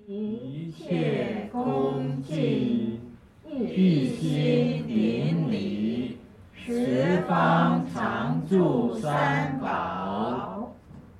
一切恭敬，一心顶礼，十方常住三宝。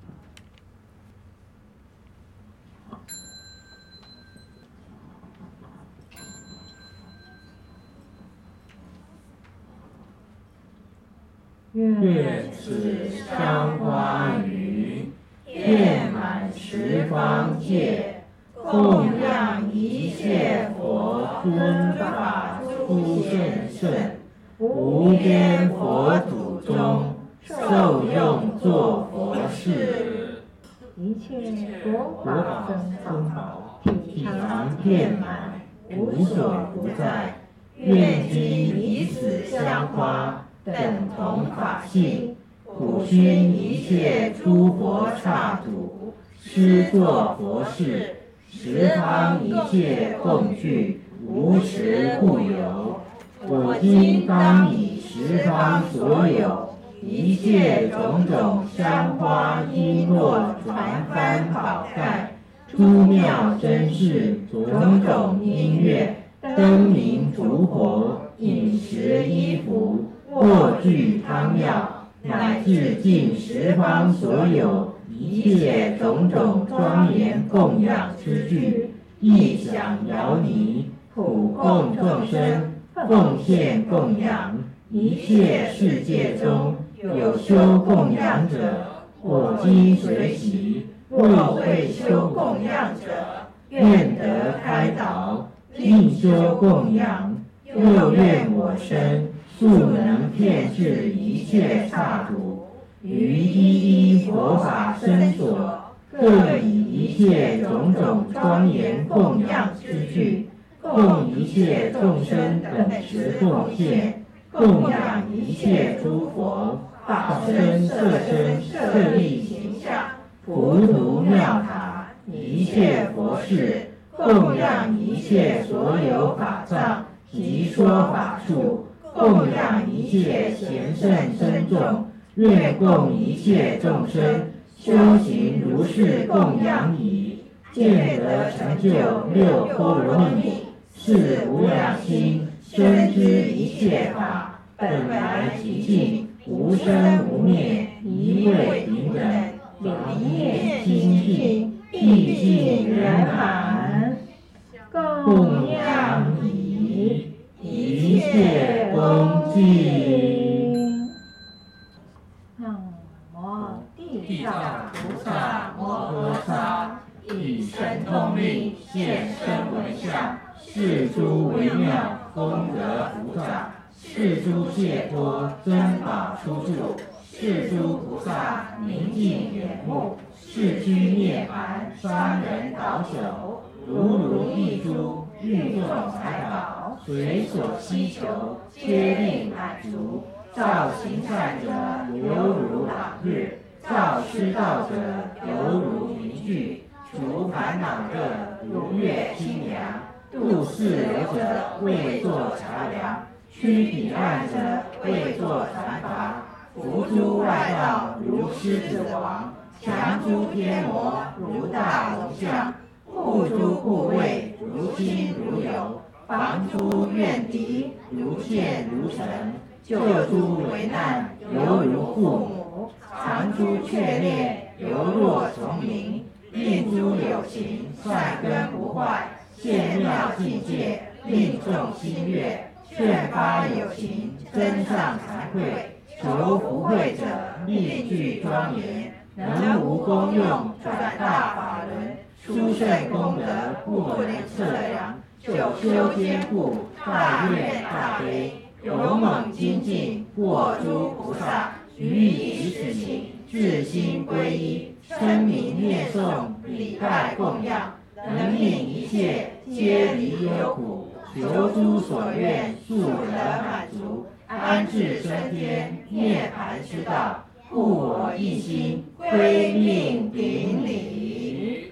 愿此香花云，遍满十方界，供养一切佛尊法出现圣，无边佛土中受用作佛事。 一切佛法僧宝，体常遍满，无所不在。 愿今以此香花，等同法性，普熏一切诸佛刹土，施作佛事，十方一切共具，无时故有。我今当以十方所有一切种种香花璎珞传幡宝盖，诸妙真事，种种音乐，灯明烛火，饮食衣服，卧具汤药，乃至尽十方所有一切种种庄严供养之具，亦想摇泥，普供众生，奉献供养。一切世界中有修供养者，我今随喜；若未修供养者，愿得开导，令修供养。又愿我身速能遍至一切刹土，于一一佛法身所，各以一切种种庄严供养之具，供一切众生等时奉献，供养一切诸佛法身色身舍利形象，普土妙塔，一切佛事，供养一切所有法藏及说法处，供养一切贤圣僧众，愿供一切众生修行如是供养已，见得成就六波罗蜜，是无量心，深知一切法本来寂静，无生无灭，一味平等，一念清净，毕竟圆满。供养已，一切恭敬。 南无地藏菩萨摩诃萨，以神通力现身为相，是诸微妙功德菩萨，是诸解脱珍宝出处，是诸菩萨明镜眼目，是居涅槃双人倒酒，如一珠，欲众财宝，随所希求，皆令满足。造行善者，犹如朗日；造施道者，犹如明炬；除烦恼者，如月清凉；度世流者，为作桥梁；驱彼岸者，为作船筏；伏诸外道，如狮子王；降诸天魔，如大龙象；护诸护卫，如亲如友；防诸怨敌，如箭如神；救诸危难，犹如父母；藏诸雀猎，犹若丛林；令诸有情，善根不坏；现妙境界，令众心悦；劝发有情，增上惭愧；求福慧者，令具庄严；能无功用，转大法轮；殊胜功德，不能测量；久修坚固，大愿大悲；勇猛精进，过诸菩萨；予以此情，至心皈依；称名念诵，礼拜供养，能令一切皆离忧苦，求诸所愿，速得满足，安置升天，涅槃之道，故我一心归命顶礼。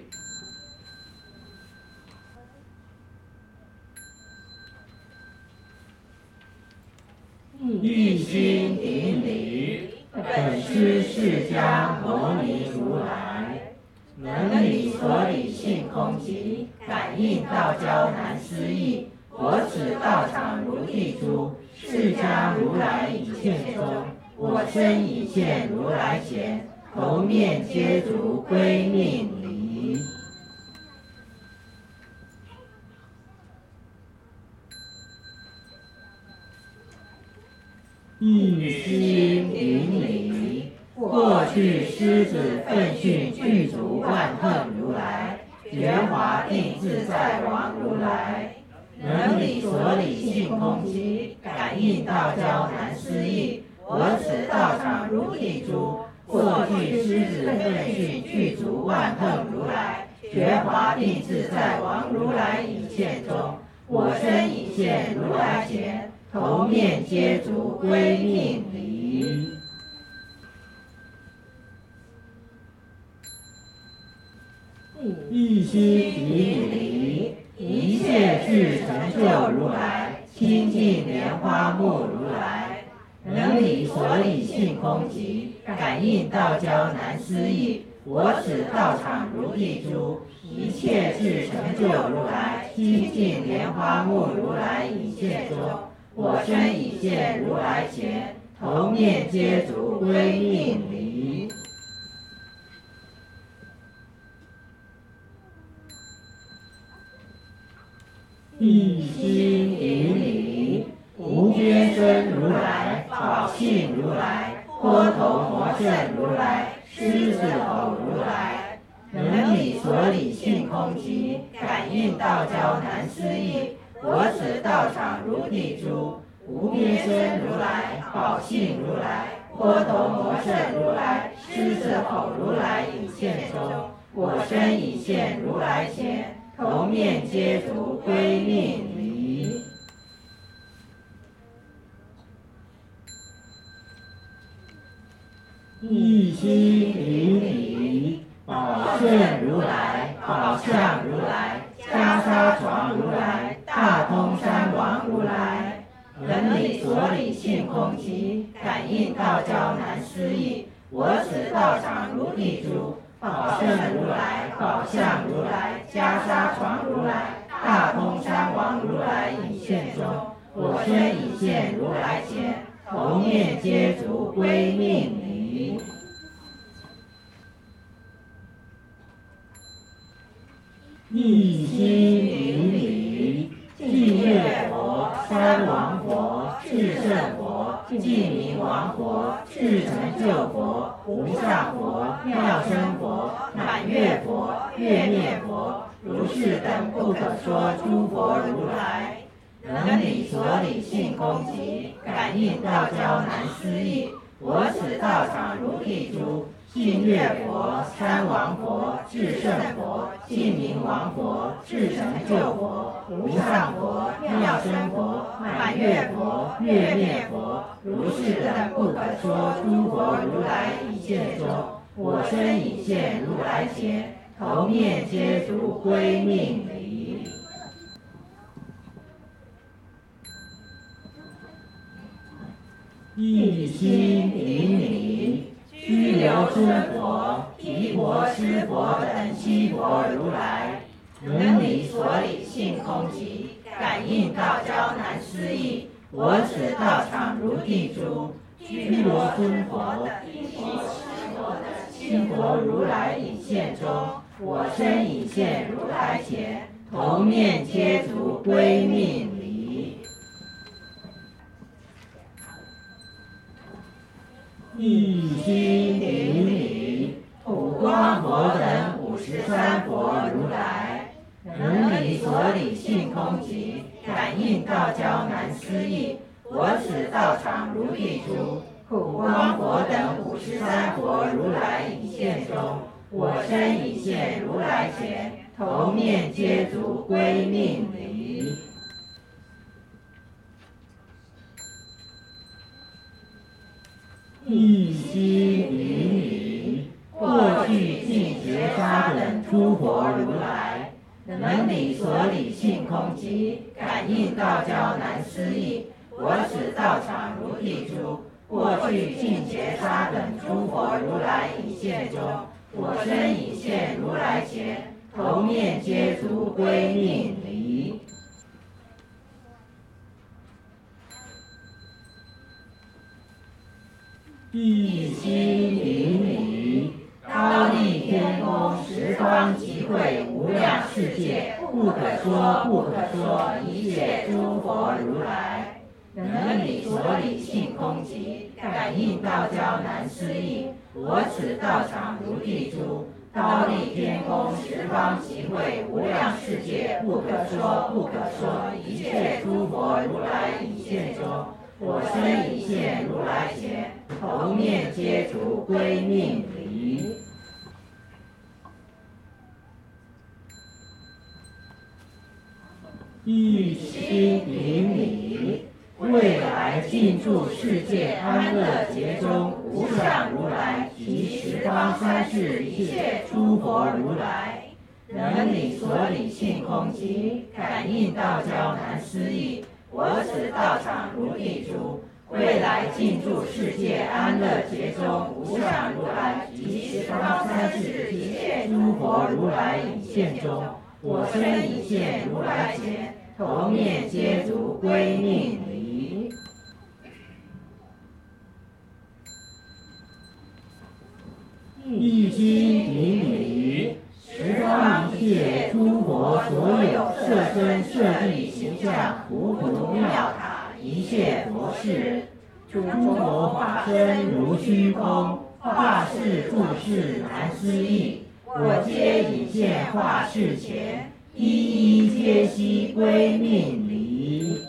一心顶礼，本师释迦牟尼如来。 能理所理性空寂，感应道交难思议。我此道场如地珠，释迦如来已现中。我身已现如来前，头面皆足归命礼。一心顶礼，过去狮子奋训具足万恨如来，觉华定自在王如来。能理所理性空寂，感应道交难思议。我此道场如地珠，过去狮子奋训具足万恨如来，觉华定自在王如来已现中。我身已现如来前，头面皆足归命礼。一心顶礼，一切具成就如来，清净莲花目如来。能理所理性空寂，感应道交难思议。我此道场如地珠，一切具成就如来，清净莲花目如来已现中。我身已现如来前，头面皆足归命礼。一心顶礼，无边身如来，宝性如来，波头摩圣如来，狮子吼如来。能理所理性空寂，感应道交难思议。我此道场如地珠，无边身如来，宝性如来，波头摩圣如来，狮子吼如来已现中。我身已现如来前，头面皆足归命礼。一心顶礼，宝圣如来，宝相如来，袈裟床如来，大通山王如来。能理所理性空寂，感应道交难思议。我此道场如地珠，宝圣如来，宝相如来，袈裟床如来，大通山王如来已现中。我身已现如来前，头面皆足归命礼。一心顶礼，净月佛、三王佛、至圣佛、净明王佛、至成就佛、无上佛、妙生佛、满月佛、月灭佛，如是等不可说诸佛如来。能理所理性空寂，感应道交难思议。我此道场如地珠，净月佛、三王佛、至圣佛、净明王佛、至成就佛、无上佛、妙生佛、满月佛、月灭佛，如是等不可说诸佛如来已现中。我身已现如来前，头面皆足归命礼。一心顶礼，须留尊佛、毗婆尸佛等七佛如来。能理所理性空寂，感应道交难思议。我此道场如地珠，须罗尊佛、毗婆尸佛等七佛如来已现中。我身已现如来前，头面皆足归命礼。一心顶礼，普光佛等53佛如来。能理所理性空寂，感应道交难思议。我此道场如地珠，普光佛等53佛如来已现中。我身已现如来前，头面皆足归命礼。一心顶礼，过去尽劫沙等诸佛如来。能理所理性空寂，感应道交难思议。我此道场如地珠，过去尽劫沙等诸佛如来已现中。 我身已现如来前，头面皆足归命礼。一心顶礼，高立天宫，十方集会，无量世界，不可说不可说，一切诸佛如来，能理所理性空寂，感应道交难思议。我此道场如地珠，高立天宫，十方集会，无量世界，不可说不可说，一切诸佛如来已现中。我身已现如来前，头面皆足归命礼。一心顶礼，未来尽住世界安乐劫中，无上如来及十方三世一切诸佛如来，能理所理性空寂，感应道交难思议。我此道场如地珠，未来尽住世界安乐劫中，无上如来及十方三世一切诸佛如来已现中。我身已现如来前，头面皆足归命礼。一心顶礼，十方一切诸佛所有色身舍利形象，糊涂妙塔，一切佛事，诸佛法身如虚空，化世住世难思议。我皆已现化世前，一一皆悉归命礼。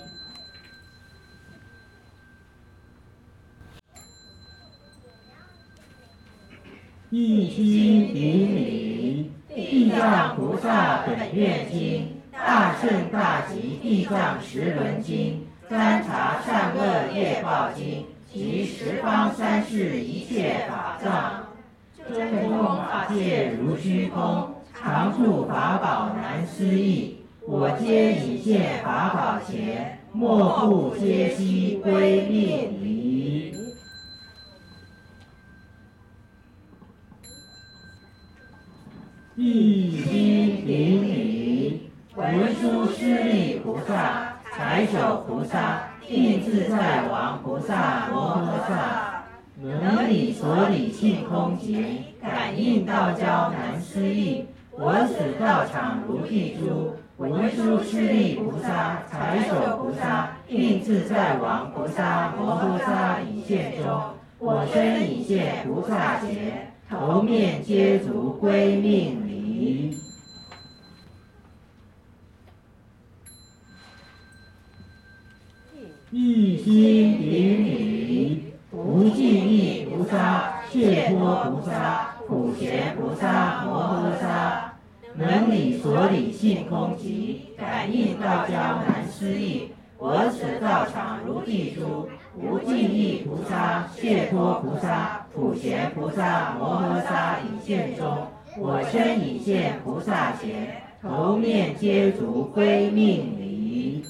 一心顶礼，地藏菩萨本愿经，大圣大集地藏十轮经，参查善恶业报经，及十方三世一切法藏。真空法界如虚空，常住法宝难思议。我皆已现法宝前，莫不皆悉归命礼。一心顶礼，文殊师利菩萨、财首菩萨、定自在王菩萨摩诃萨，能理所理性空寂，感应道交难思议。我此道场如地珠，文殊师利菩萨、财首菩萨、定自在王菩萨摩诃萨已现中。我身已现菩萨前，头面皆足归命礼。一心顶礼，无尽意菩萨、解脱菩萨、普贤菩萨摩诃萨，能理所理性空寂，感应道交难思议。我此道场如地珠，无尽意菩萨、解脱菩萨、普贤菩萨摩诃萨已现中。我身已现菩萨前，头面皆足归命礼。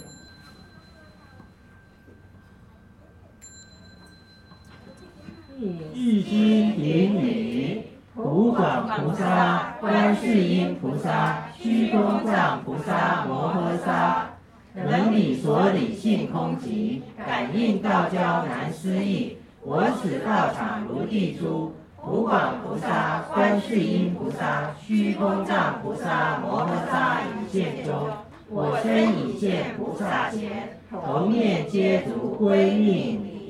一心顶礼，普广菩萨、观世音菩萨、虚空藏菩萨摩诃萨，能理所理性空寂，感应道交难思议。我此道场如地珠，普广菩萨、观世音菩萨、虚空藏菩萨摩诃萨已现中。我身已现菩萨前，头面皆足归命礼。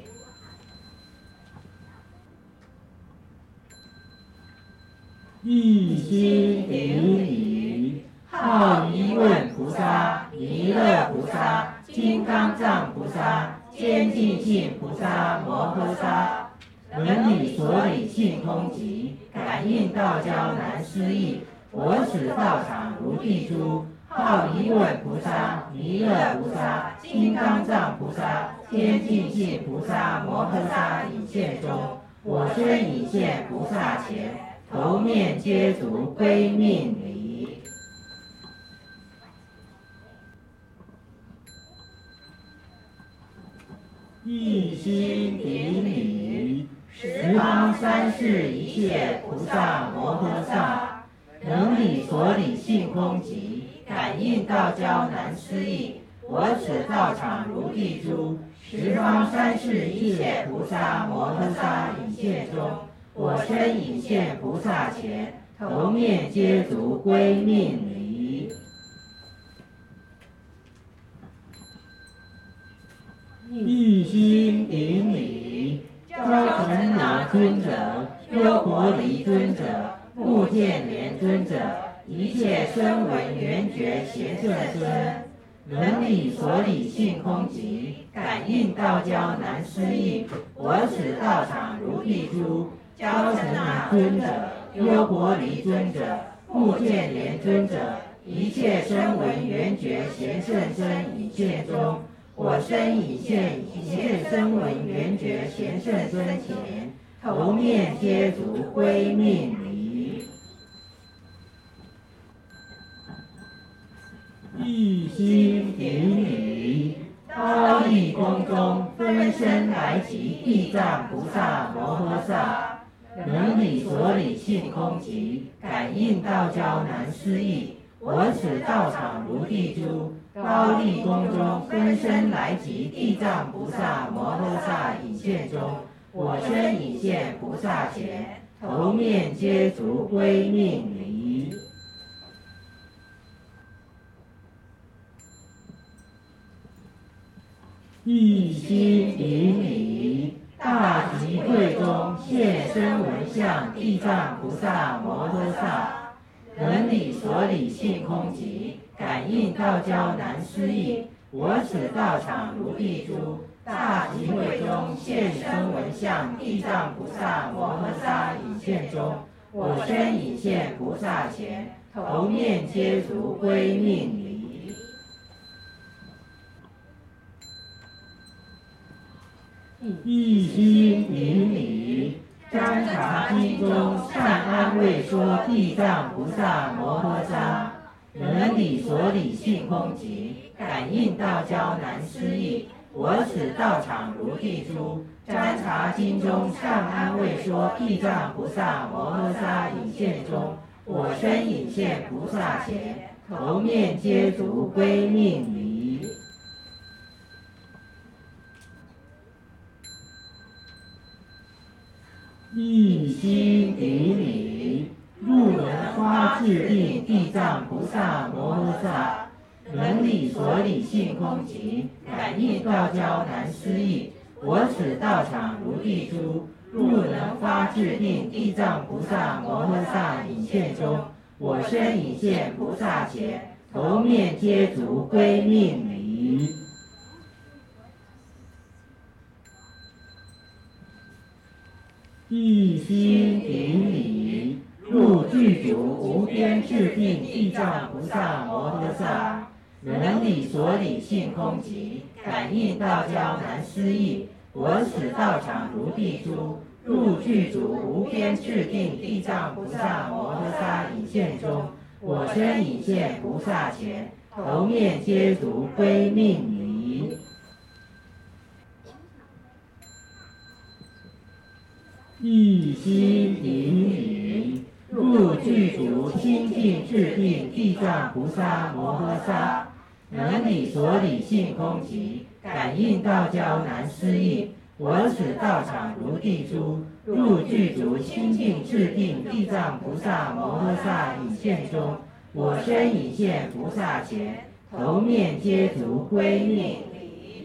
一心顶礼，好一问菩萨、弥勒菩萨、金刚藏菩萨、坚净性菩萨摩诃萨，能理所理性空寂，感应道交难思议。我此道场如地珠，好一问菩萨、弥勒菩萨、金刚藏菩萨、坚净性菩萨摩诃萨已现中。我身已现菩萨前，头面皆足归命礼。一心顶礼， 十方三世一切菩萨摩诃萨，能理所理性空寂，感应道交难思议。我此道场如地珠，十方三世一切菩萨摩诃萨引现中，我身引现菩萨前，头面皆足归命礼。一心顶礼，交成那尊者、优婆离尊者、目犍连尊者，一切声闻缘觉贤圣身，能理所理性空寂，感应道交难思议。我此道场如地珠，交成那尊者、优婆离尊者、目犍连尊者，一切声闻缘觉贤圣身引现中，我身引现一切声闻缘觉贤圣身前，头面皆足归命礼。一心顶礼，高丽宫中分身来集地藏菩萨摩诃萨，能理所理性空寂，感应道交难思议。我此道场如地珠，高丽宫中分身来集地藏菩萨摩诃萨引现中，我身引现菩萨前，头面皆足归命礼。一心顶礼，大集会中现身闻相地藏菩萨摩诃萨，能理所理性空寂，感应道交难思议。我此道场如地珠，大集会中现身闻相地藏菩萨摩诃萨引现中，我身引现菩萨前，头面皆足归命礼。一心顶礼，瞻察经中善安慰说地藏菩萨摩诃萨，能理所理性空寂，感应道交难思议。我此道场如地珠，瞻察经中善安慰说地藏菩萨摩诃萨引现中，我身引现菩萨前，头面皆足归命礼。一心顶礼，入门花智定地藏菩萨摩诃萨，能理所理性空寂，感应道交难思议。我此道场如地珠，入能发智定地藏菩萨摩诃萨引现中，我身引现菩萨前，头面皆足归命礼。一心顶礼，入具足无边智定地藏菩萨摩诃萨，能理所理性空寂，感应道交难思议。我此道场如地珠，入具足无边智定地藏菩萨摩诃萨引现中，我身引现菩萨前，头面皆足归命礼。一心顶礼，入具足清净智定地藏菩萨摩诃萨，能理所理性空寂，感应道交难思议。我此道场如地珠，入具足清净智定地藏菩萨摩诃萨引现中，我身引现菩萨前，头面皆足归命礼。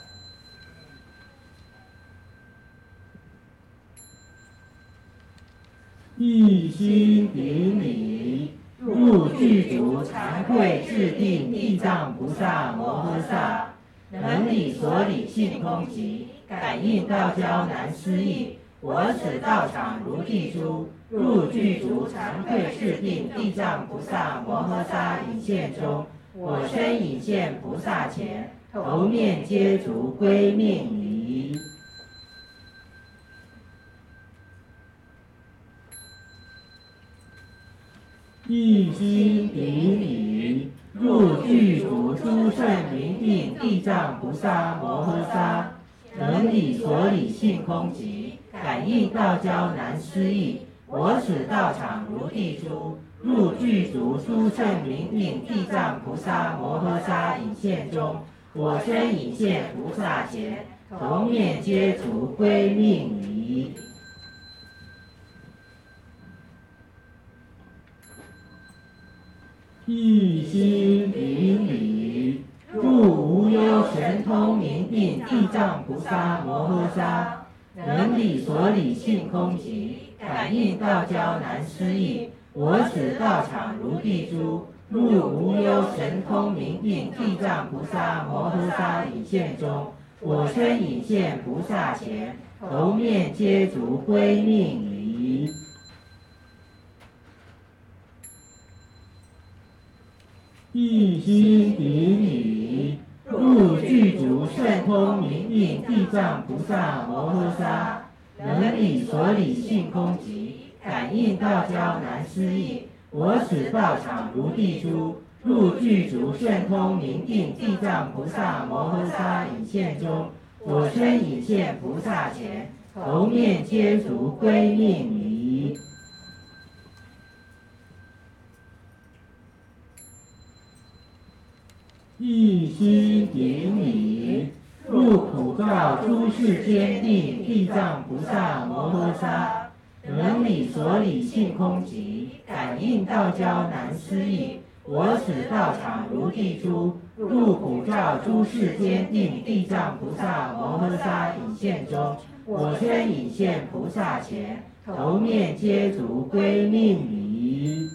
一心顶礼，入具足禅慧智定地藏菩萨摩诃萨，能理所理性空寂，感应道交难思议。我此道场如地珠，入具足禅慧智定地藏菩萨摩诃萨引现中，我身引现菩萨前，头面皆足归命礼。一心顶礼，入具足诸圣明定地藏菩萨摩诃萨，能理所理性空寂， 感应道交难思议。我使道场如地珠，入具足殊胜名定地藏菩萨摩诃萨引现中。我身引现菩萨前，头面皆足归命礼。一心顶礼，入无忧神通明定地藏菩萨摩诃萨，能理所理性空寂，感应道交难思议。我使道场如地珠，入无忧神通明定地藏菩萨摩诃萨引现中。我身引现菩萨前，头面皆足归命礼。一心顶礼，入具足圣通明定地藏菩萨摩诃萨，能理所理性空寂，感应道交难思议。我使道场如地珠，入具足圣通明定地藏菩萨摩诃萨引现中。我身引现菩萨前，头面皆足归命礼。一心顶礼，入普照诸世间定地藏菩萨摩诃萨，能理所理性空寂，感应道交难思议。我使道场如地珠，入普照诸世间定地藏菩萨摩诃萨引现中。我身引现菩萨前，头面皆足归命礼。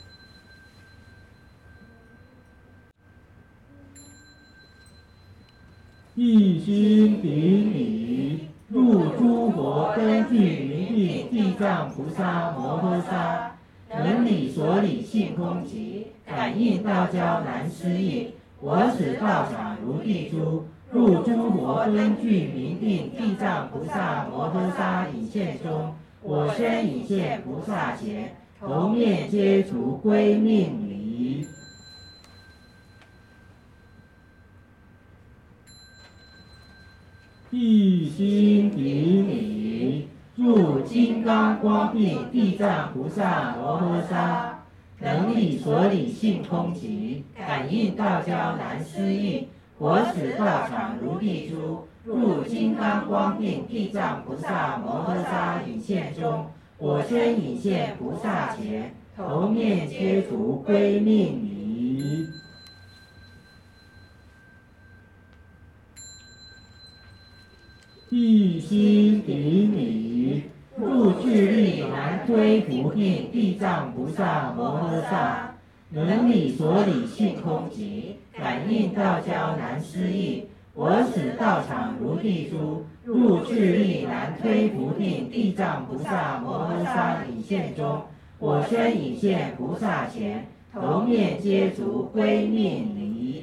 一心顶礼，入诸佛根具明定地藏菩萨摩诃萨，能理所理性空寂，感应道交难思议。我使道场如地珠，入诸佛根具明定地藏菩萨摩诃萨引现中。我身引现菩萨前，头面皆足归命礼。一心顶礼，入金刚光定地藏菩萨摩诃萨，能理所理性空寂，感应道交难思议。我使道场如地珠，入金刚光定地藏菩萨摩诃萨引现中。我身引现菩萨前，头面皆足归命礼。一心顶礼，入智力难推伏定地藏菩萨摩诃萨，能理所理性空寂，感应道交难思议。我使道场如地珠，入智力难推伏定地藏菩萨摩诃萨引现中。我身引现菩萨前，头面皆足归命礼。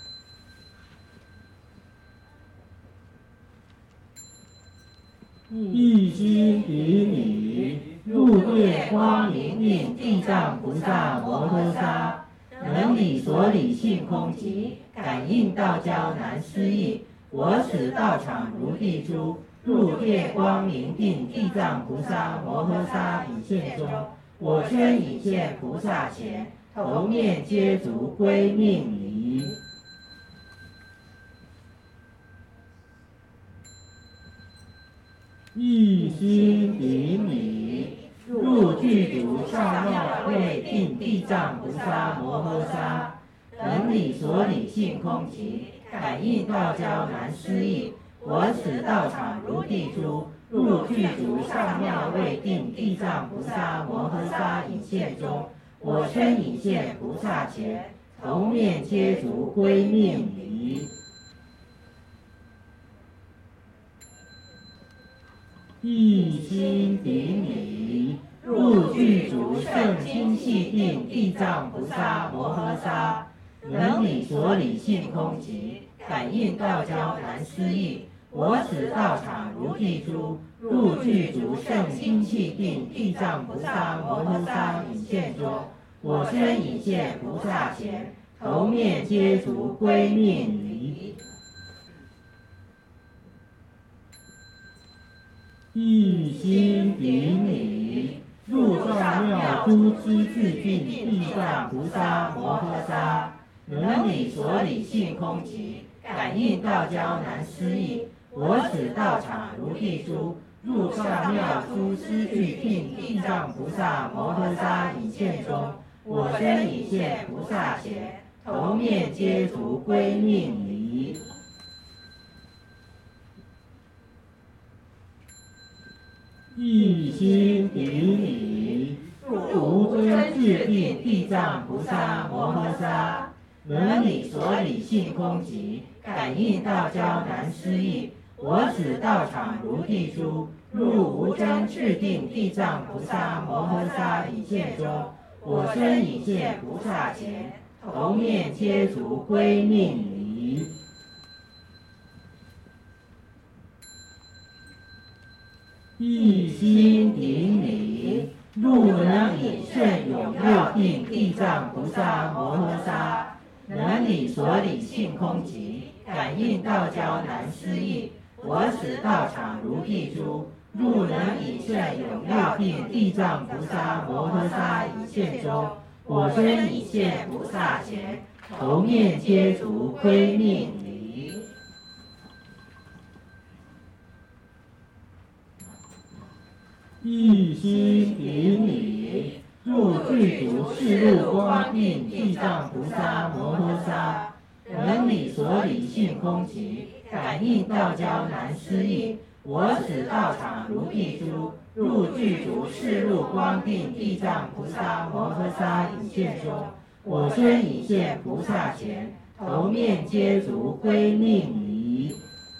一心顶礼，入电光明定地藏菩萨摩诃萨，能理所理性空寂，感应道交难思议。我使道场如地珠，入电光明定地藏菩萨摩诃萨引现中。我身引现菩萨前，头面皆足归命礼。一心顶礼，入具足上妙位定地藏菩萨摩诃萨，能理所理性空寂，感应道交难思议。我使道场如地珠，入具足上妙位定地藏菩萨摩诃萨引现中。我身引现菩萨前，头面皆足归命礼。一心顶礼，入具足圣清细定地藏菩萨摩诃萨，能理所理性空寂，感应道交难思议。我使道场如地珠，入具足圣清细定地藏菩萨摩诃萨引现中。我身引现菩萨前，头面皆足归命礼。 一心顶礼，入上妙诸之具尽地藏菩萨摩诃萨，能理所理性空寂，感应道交难思议。我此道场如地珠，入上妙诸之具尽地藏菩萨摩诃萨已现中，我身已现菩萨前，头面皆足归命礼。一心顶礼，入无尊智定地藏菩萨摩诃萨，能理所理性空寂，感应道交难思议。我此道场如地珠，入无真智定地藏菩萨摩诃萨已现中，我身已现菩萨前，头面皆足归命礼。一心顶礼，入能以甚永六定地藏菩萨摩诃萨，能理所理性空寂，感应道交难思议。我此道场如地珠，入能以甚永六定地藏菩萨摩诃萨已现中，我身已现菩萨前，头面皆足归命礼。一心顶礼，入具足世路光定地藏菩萨摩诃萨，能理所理性空寂，感应道交难思议。我此道场如地珠，入具足世路光定地藏菩萨摩诃萨已现中，我身已现菩萨前，头面皆足归命礼。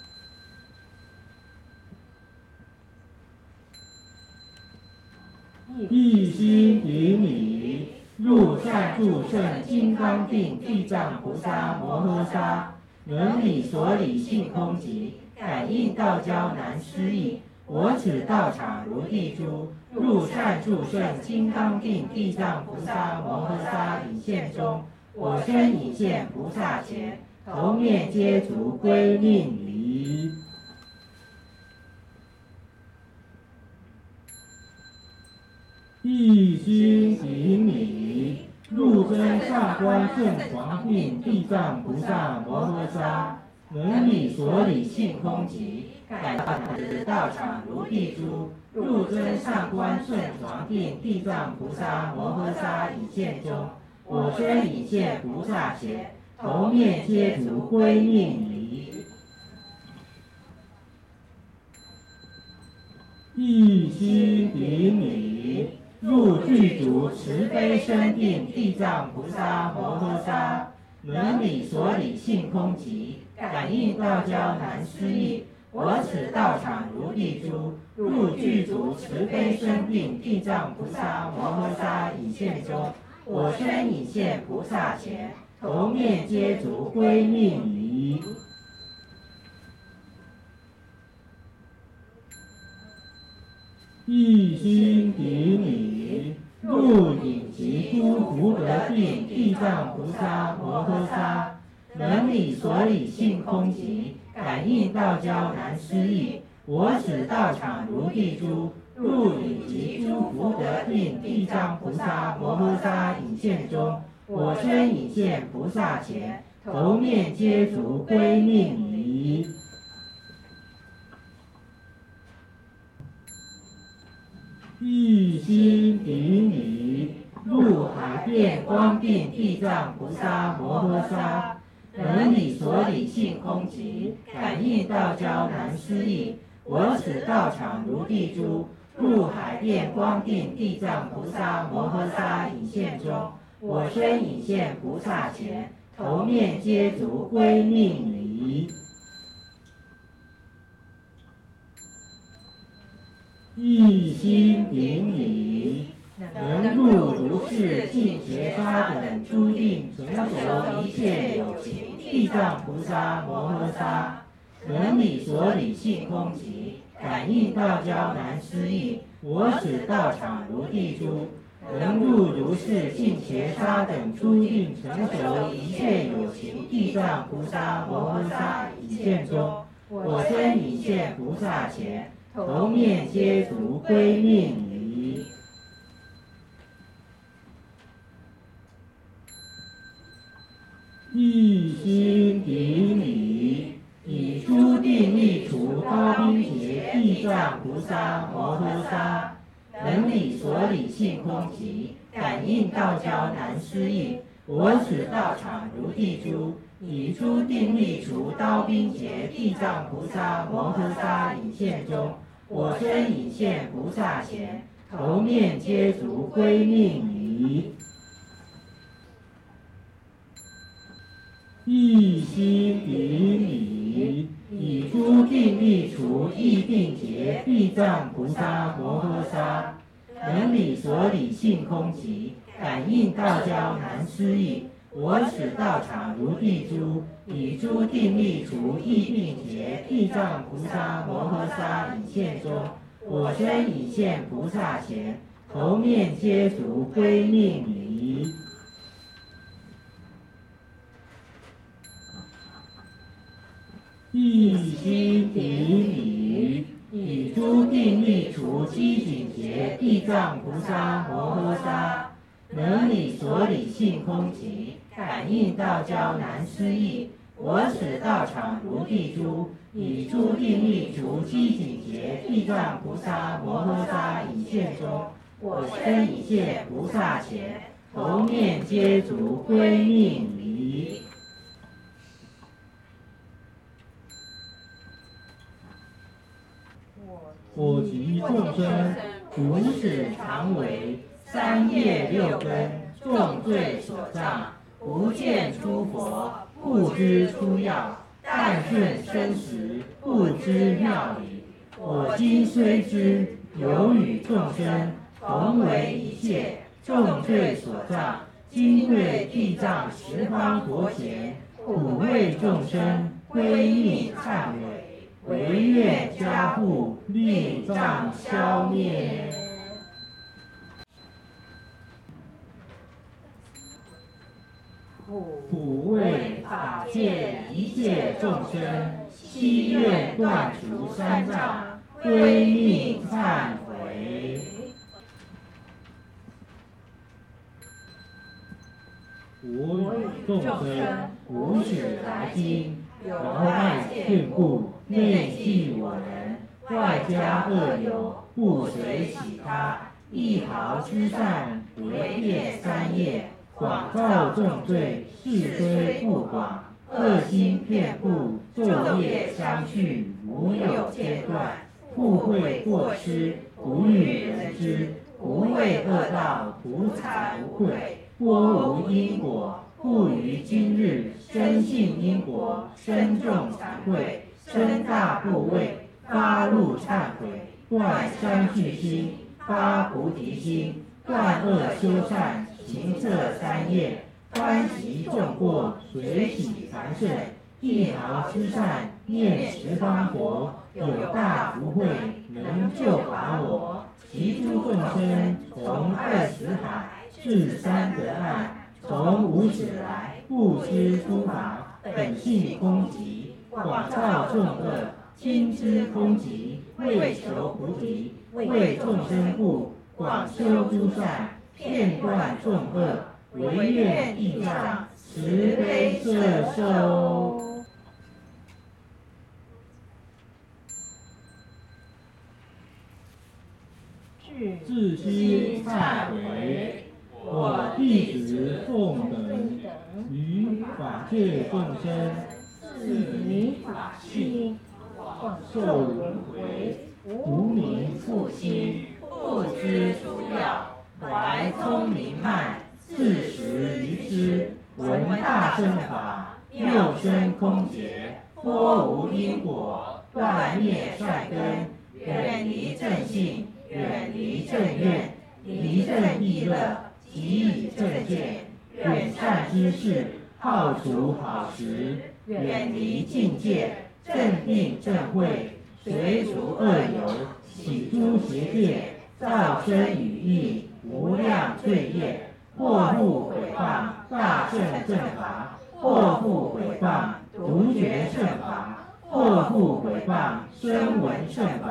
一心顶礼，入善住胜金刚定地藏菩萨摩诃萨，能理所理性空寂，感应道交难思议。我此道场如地珠，入善住胜金刚定地藏菩萨摩诃萨已现中，我身已现菩萨前，头面皆足归命礼。一心顶礼，入真上观正床定地藏菩萨摩诃萨，能理所理性空寂，感应道场如地珠，入真上观正床定地藏菩萨摩诃萨已现中，我身已现菩萨前，头面皆足归命礼。一心顶礼，入具足慈悲身定地藏菩萨摩诃萨，能理所理性空寂，感应道交难思议。我此道场如地珠，入具足慈悲身定地藏菩萨摩诃萨已现中，我身已现菩萨前，头面皆足归命礼。一心顶礼，入隐集诸福德定地藏菩萨摩诃萨，能理所理性空寂，感应道交难思议。我此道场如地珠，入隐集诸福德定地藏菩萨摩诃萨已现中，我身已现菩萨前，头面皆足归命礼。一心顶礼，入海遍光定地藏菩萨摩诃萨，能理所理性空寂，感应道交难思议。我此道场如地珠，入海遍光定地藏菩萨摩诃萨已现中，我身已现菩萨前，头面皆足归命礼。一心顶礼，能入如是尽劫沙等诸定成熟一切有情地藏菩萨摩诃萨，能理所理性空寂，感应道交难思议。我此道场如地珠，能入如是尽劫沙等诸定成熟一切有情地藏菩萨摩诃萨已现中，我身已现菩萨前， 头面皆足归命矣。一心顶礼，以诸定力除高宾劫地藏菩萨摩诃萨，能理所理性空寂，感应道交难思议。我此道场如地珠，以诸定力除刀兵劫地藏菩萨摩诃萨引现中，我身引现菩萨前，头面皆足归命矣。一心顶礼，以诸定力除疫病劫地藏菩萨摩诃萨，能理所理性空寂，感应道交难思议。我此道场如地珠，以诸定力除疫病劫地藏菩萨摩诃萨引现中，我身引现菩萨前，头面皆足归命矣。一心顶礼，以诸定力除机警劫地藏菩萨摩诃萨，能理所理性空寂，感应道交难思议。我此道场如地珠，以诸定力除机警劫地藏菩萨摩诃萨引现中，我身引现菩萨前，头面皆足归命礼。我及众生，如此常为三业六根，重罪所障，不见诸佛，不知出药，但顺生死，不知妙理。我今虽知，有与众生同为一切，重罪所障，今对地藏十方佛前，苦为众生归命忏悔，唯愿加护，令障消灭。普为法界一切众生，悉愿断除三障，归命忏悔。我与众生无始来今，有爱眷顾，内系我人，外加恶友，不随喜他，一毫之善，为业三业，广造重罪，是虽不广，恶心遍布，昼夜相续，无有间断，互惠过失，不欲人知，不为恶道，徒惭无愧，波无因果，故于今日深信因果，深重惭愧，深大怖畏，发露忏悔，断相续心，发菩提心，断恶修善，行这三业，欢喜众过，随喜凡圣，一毫之善，念十方佛，有大福慧，能救拔我。其诸众生，从20海至三河岸，从无始来，不知诸法，本性空寂，广造众恶，今知空寂，为求菩提，为众生故，广修诸善，片断众恶，唯愿地藏慈悲摄受。自心忏悔，我弟子众等于法界众生，是名法性，广受轮回，无名复心，不知除药，怀聪明慢，40愚痴，闻大乘法，又生空劫，波无因果，断灭善根，远离正性，远离正愿，离正意乐，即以正见，远善之事，好除好识，远离境界，正定正慧，随除恶友，洗诸邪见，造身语意，无量罪业，或复毁谤大乘正法，或复毁谤独觉乘法，或复毁谤声闻乘法。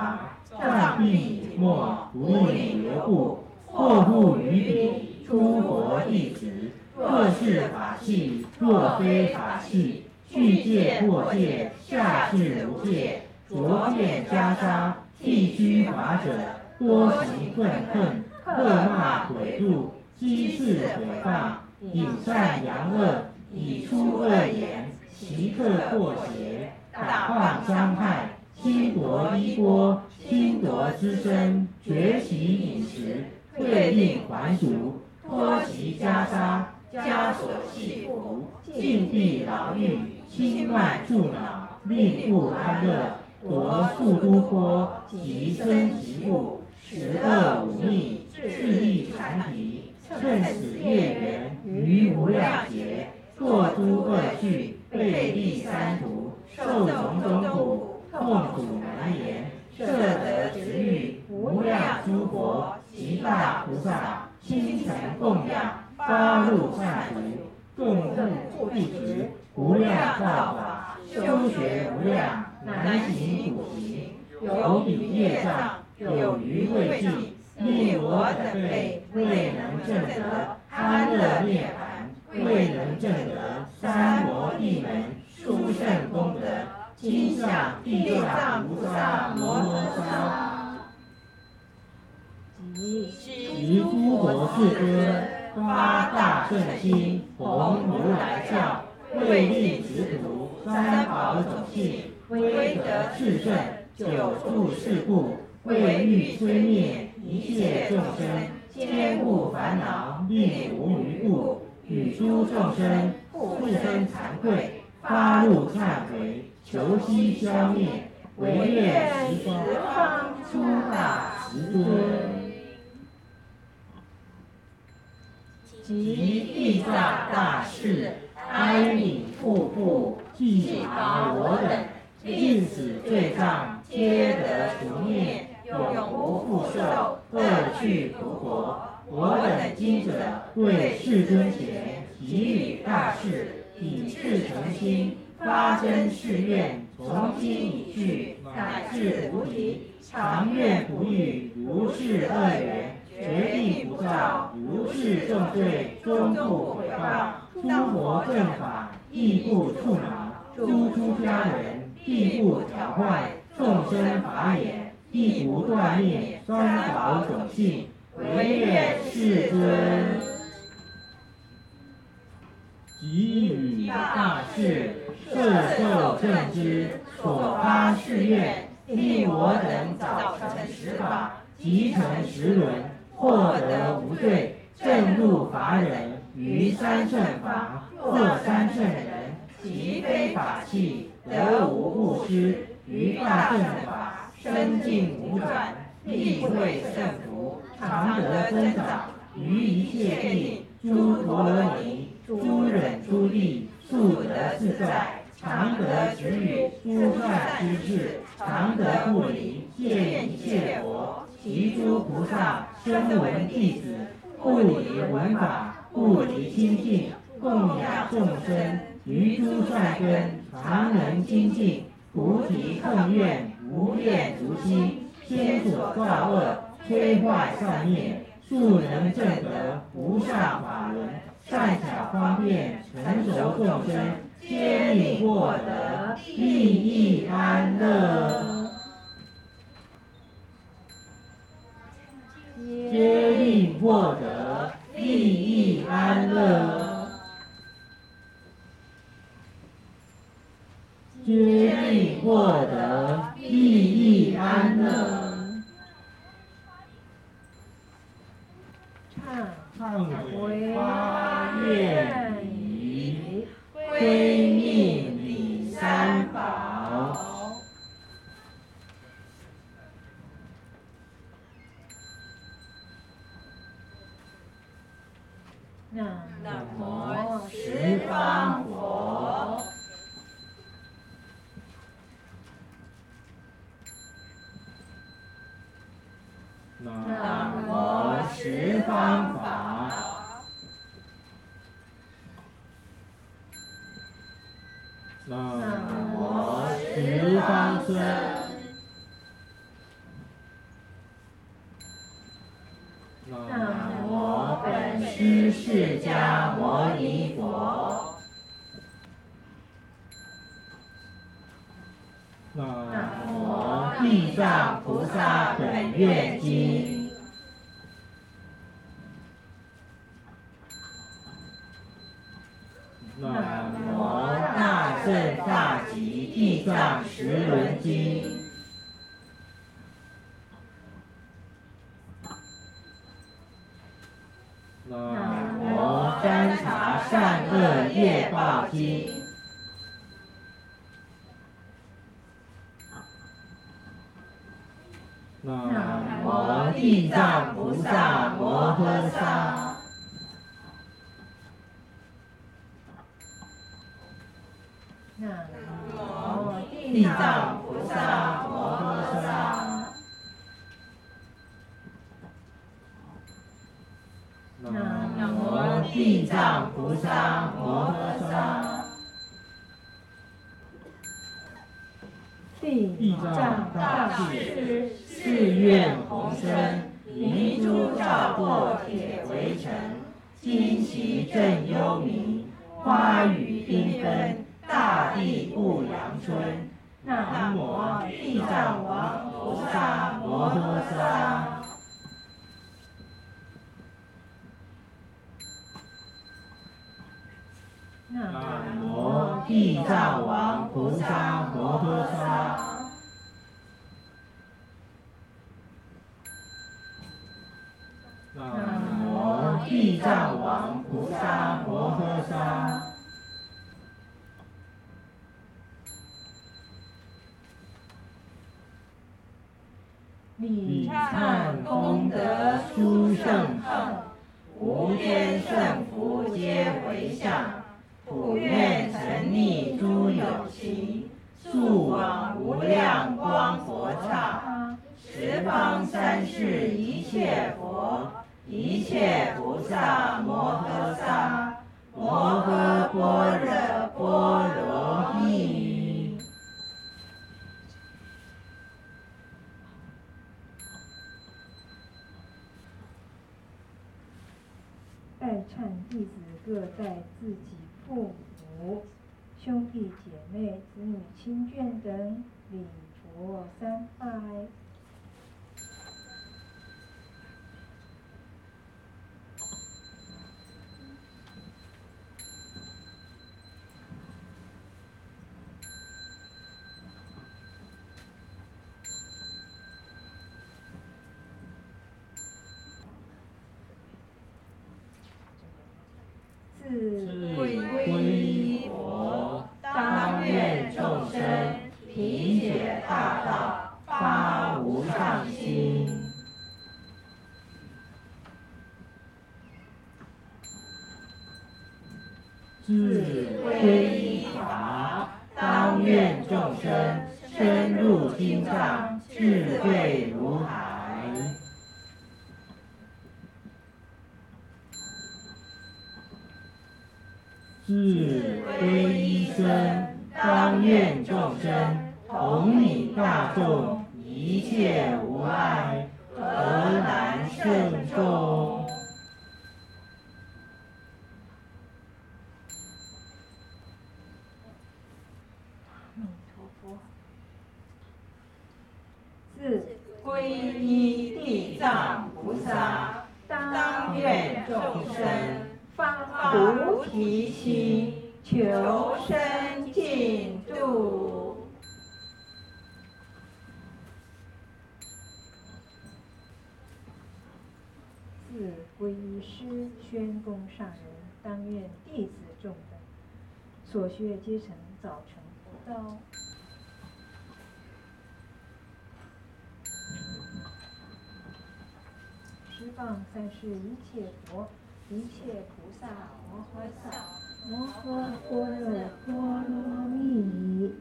法，障蔽以末，不令流布，或复于彼诸佛弟子。若是法器，若非法器，去戒破戒，下士无戒，着片袈裟，剃须法者，多行愤恨，恶骂毁度，讥刺毁谤，引善扬恶，以出恶言，习特破邪，打谤伤害，侵夺衣钵，侵夺资身，绝其饮食，退令还俗，脱其袈裟，枷锁系服，禁闭牢狱，轻慢助恼，令不安乐，夺速都颇，及身及物，十恶忤逆，智力缠提，趁死业缘，于无量劫，堕诸恶趣，背离三途，受种种苦，痛苦难言，摄得值遇，无量诸佛及大菩萨，倾城供养，发露忏悔，众护护持，无量道法，修学无量，难行苦行，有彼业障，有余未尽，令我等辈未能证得安乐涅槃，未能证得三摩地门殊胜功德，今向地藏菩萨摩诃萨及诸佛世尊发大圣心，弘如来教，为令执徒三宝种性，威德炽盛，久住世故，为欲摧灭一切众生，坚固烦恼，令无余故，与诸众生互生惭愧，发露忏悔，求悉消灭，唯愿十方诸大慈尊。及地藏大士，哀悯腹部，济拔我等，尽此罪障，皆得除灭，永无复受恶趣苦果。我等今者对世尊前给予大士，以至诚心，发真誓愿，从今以去，乃至无题，常愿不遇如是恶缘，决定不造如是重罪，终不毁谤，诸佛正法亦不触恼，诸出家人必不调坏，众生法眼亦不断灭，三宝种性，唯愿世尊给予大士摄受正知，所发誓愿，令我等早成十法，即成十轮，获得无罪，正入法忍，于三乘法，或三乘人，即非法器，得无不施，于大乘法，深尽无转，必会胜福，常得增长，于一切地，诸陀罗尼，诸忍诸力，速得自在，常得值遇，诸善之事，常得不离，见一切佛，及诸菩萨，声闻弟子，不离闻法，不离清净，供养众生，于诸善根，常能精进，菩提更愿，无厌足心，天所造恶，摧坏善业，速能证得无上法轮，善巧方便，成熟众生，皆令获得利益安乐，皆令获得利益安乐，皆令获得利益安乐。忏悔发愿仪，归命礼三宝。南无十方佛。南无十方法。南无十方僧。 南无地藏菩萨本愿经。南无大圣大集地藏十轮经。南无观察善恶业报经。南无地藏菩萨摩诃萨。 南无地藏菩萨摩诃萨。南无地藏菩萨摩诃萨。 地藏大士， 誓愿弘深，明珠照过铁围城，旌旗振幽冥，花雨缤纷，大地布阳春。南无地藏王菩萨摩诃萨。南无地藏王菩萨摩诃萨。南无地藏王菩萨摩诃萨。礼忏功德殊胜恒，无边胜福皆回向。普愿沉溺诸有情，速往无量光佛刹。十方三世一切佛，一切菩萨摩诃萨，摩诃般若波罗蜜。 代忏弟子各代自己父母、兄弟姐妹、子女亲眷等礼佛三拜。自皈依佛，当愿众生贫解大道，发无上心。自皈依法，当愿众生深入经藏，智慧如海。自皈依僧，当愿众生同理大众，一切无碍，何难胜众？ 阿弥陀佛。 自皈依地藏菩萨，当愿众生发菩提心，求生净土。 自皈依师，宣功上人，当愿弟子众等所学皆成，早成佛道。十方三世一切佛，一切菩萨摩诃萨，摩诃般若波罗蜜。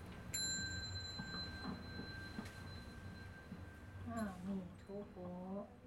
阿弥陀佛。